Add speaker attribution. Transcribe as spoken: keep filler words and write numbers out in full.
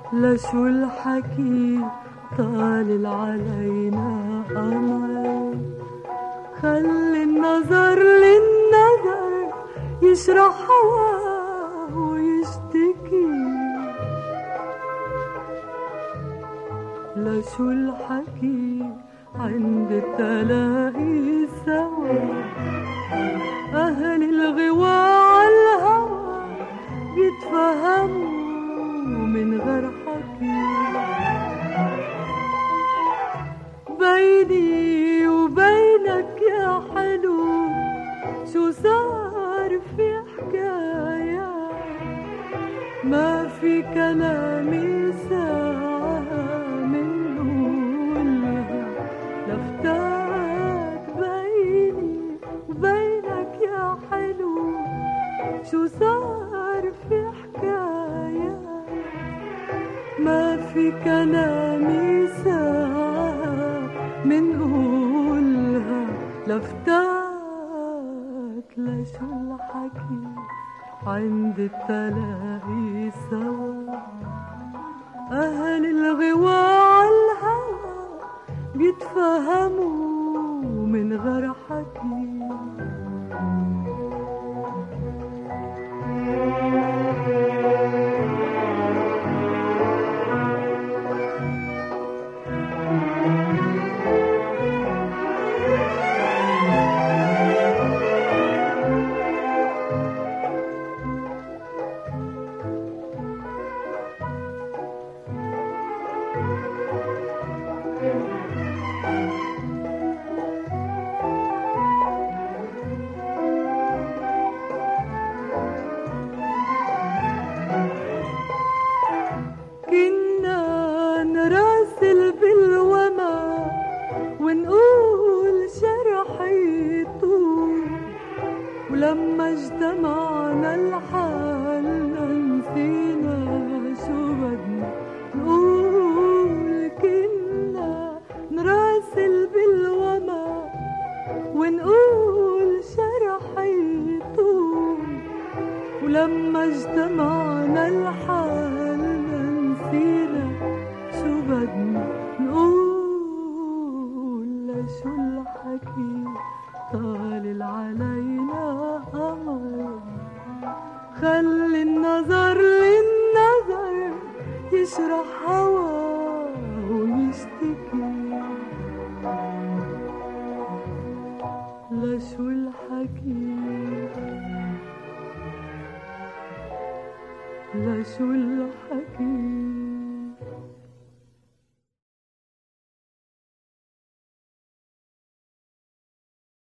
Speaker 1: لا شو الحكي طالل علينا قمر، خلي النظر للنظر يشرح هواه ويشتكي. لا شو الحكي عند التلاقي سوا، أهل الغوا عالهوى بيتفهموا من غير حكي. بيني وبينك يا حلو شو صار في حكاية، ما في كلامي ساعة من قولها لفتات. بيني وبينك يا حلو شو صار في حكاية، ما في كلامي ساعة من قولها لفتات. لا شو الحكي عند التلاقي سوا، أهل الغوا عالهوى بيتفهموا من غير حكي. ولما اجتمعنا لحالنا نسينا شو بدنا نقول. كنا نراسل بالوما ونقول شرح يطول، ولما اجتمعنا لحالنا نسينا شو بدنا نقول. لا شو الحكي طالل علينا قمر، خلي النظر للنظر يشرح هواه ويشتكي. لا شو الحكي لا شو الحكي